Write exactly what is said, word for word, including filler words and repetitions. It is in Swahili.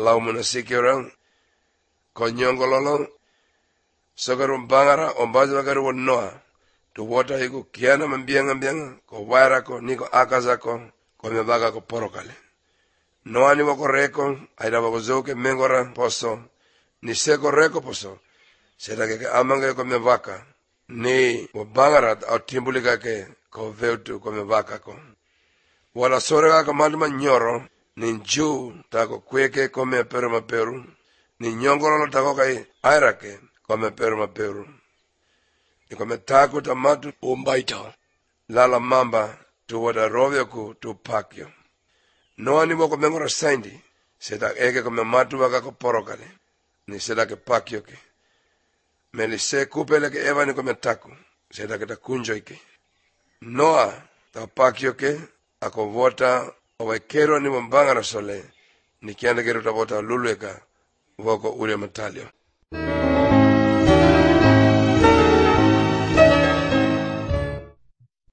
laumuna sikiorang, konyongololo, sogarum bangara, ombazi wagaru noa, tu wota hiku kiana mambianga mbianga, ko waira ko, niko akaza ko, ko mebaga ko porokale. Noa ni wako reko, aida wako zoke mengora poso, ni seko reko poso, seta keke amanga ko mebaka, ni wabangara au timbulika ke, ko veutu ko mebaka ko. Wala sorega ka maduma nyoro, ni njuu tako kweke ko me peru ma peru, ni nyongololo tako kai airake ko me peru ma peru. Ni ko me tako tamatu umbaita, lala mamba tu wada rovyo ku tu pakyo. Noa ni wako mengora saindi, seta eke ko me matu waka ko porokale, ni seta ke pakyo ke. Meli se kupele ke eva ni ko me taku, seta ke ta kunjo ike. Noa ta pakyo ke, ako vota owa kero ni mbangara sole, ni kianda kero ta vota lulueka, wako ule matalio.